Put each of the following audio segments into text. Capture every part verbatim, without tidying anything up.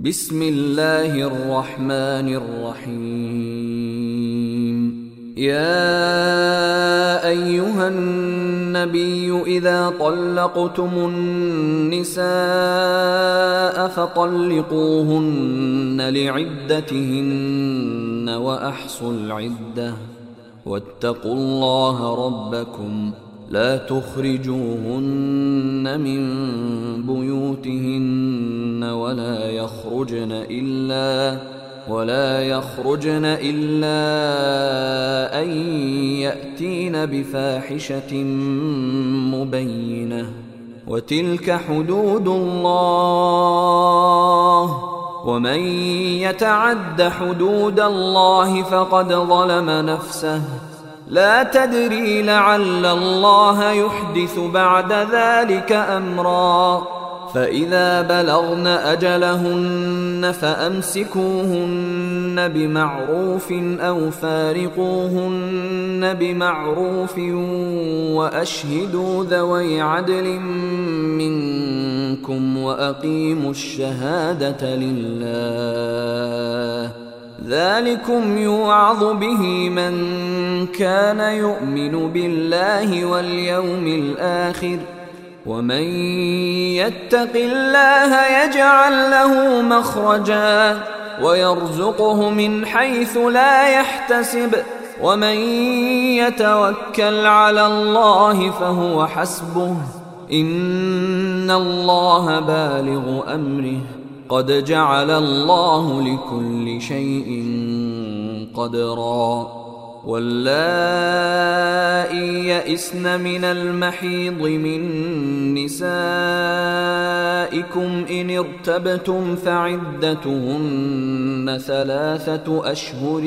بسم الله الرحمن الرحيم. يا أيها النبي إذا طلقتم النساء فطلقوهن لعدتهن وأحصوا العدة واتقوا الله ربكم لا تخرجوهن من بيوتهن ولا يخرجن إلا ولا يخرجن إلا أن يأتين بفاحشة مبينة وتلك حدود الله ومن يتعد حدود الله فقد ظلم نفسه لا تدري لعل الله يحدث بعد ذلك أمرا. فإذا بلغن أجلهن فأمسكوهن بمعروف أو فارقوهن بمعروف وأشهدوا ذوي عدل منكم وأقيموا الشهادة لله ذلكم يوعظ به من كان يؤمن بالله واليوم الآخر ومن يتق الله يجعل له مخرجا ويرزقه من حيث لا يحتسب ومن يتوكل على الله فهو حسبه إن الله بالغ أمره قد جعل الله لكل شيء قدرا. واللائي يئسن من المحيض من نسائكم إن ارتبتم فعدتهن ثلاثة أشهر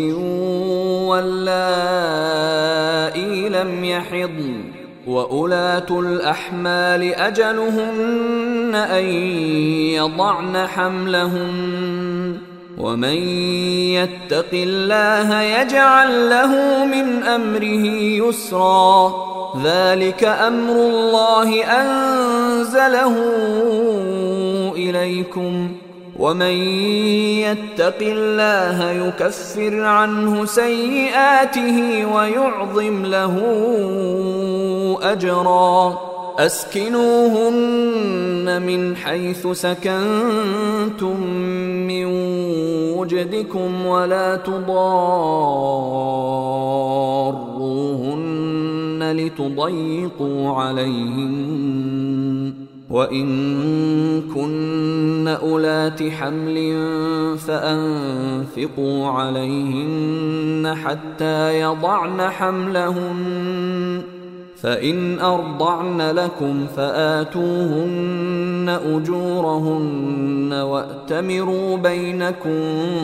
واللائي لم يحضن وأولاة الأحمال أجلهن أن يضعن حملهن ومن يتق الله يجعل له من أمره يسرا ذلك أمر الله أنزله إليكم ومن يتق الله يكفر عنه سيئاته ويعظم له أجرا. أسكنوهن من حيث سكنتم من وجدكم ولا تضاروهن لتضيقوا عليهن وإن كن أولات حمل فأنفقوا عليهن حتى يضعن حملهن فإن أرضعن لكم فآتوهن أجورهن وأتمروا بينكم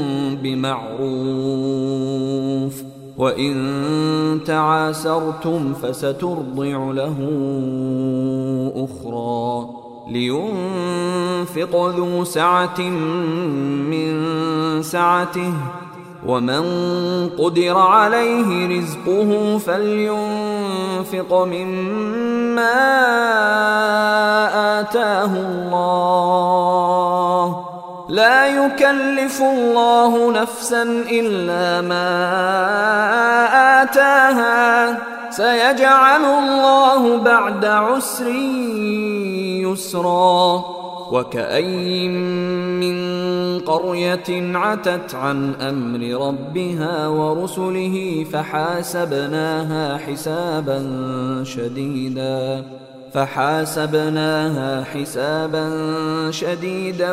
بمعروف وإن تعاسرتم فسترضع له أخرى لينفق ذو سعة من سعته ومن قدر عليه رزقه فلينفق مما آتاه الله لا يكلف الله نفسا إلا ما آتاها سيجعل الله بعد عسر يسرا. وكأين من قرية عتت عن أمر ربها ورسله فحاسبناها حسابا شديدا فحاسبناها حسابا شديدا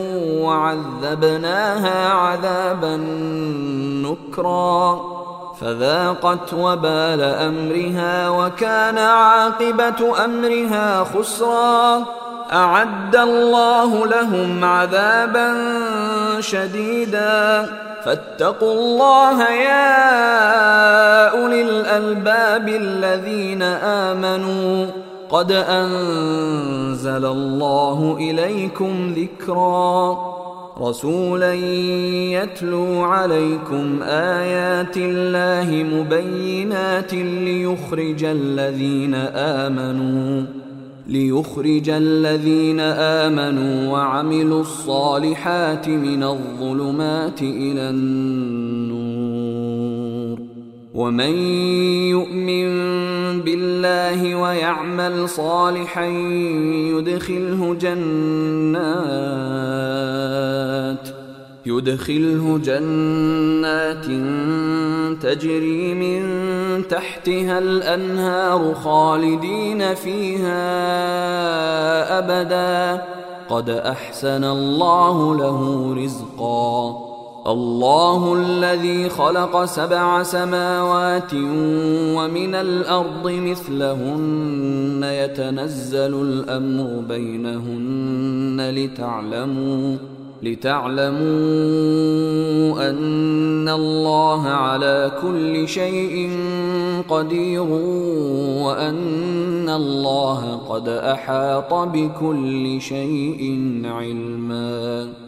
وعذبناها عذابا نكرا فذاقت وبال أمرها وكان عاقبة أمرها خسرا. أعد الله لهم عذابا شديدا فاتقوا الله يا أولي الألباب الذين آمنوا قد أنزل الله إليكم ذكرا رسولا يتلو عليكم آيات الله مبينات ليخرج الذين آمنوا ليخرج الذين آمنوا وعملوا الصالحات من الظلمات إلى النور. ومن يؤمن بالله ويعمل صالحا يدخله جنات يدخله جنات تجري من تحتها الأنهار خالدين فيها أبدا قد أحسن الله له رزقا. الله الذي خلق سبع سماوات ومن الأرض مثلهن يتنزل الأمر بينهن لتعلموا لتعلموا أن الله على كل شيء قدير وأن الله قد أحاط بكل شيء علما.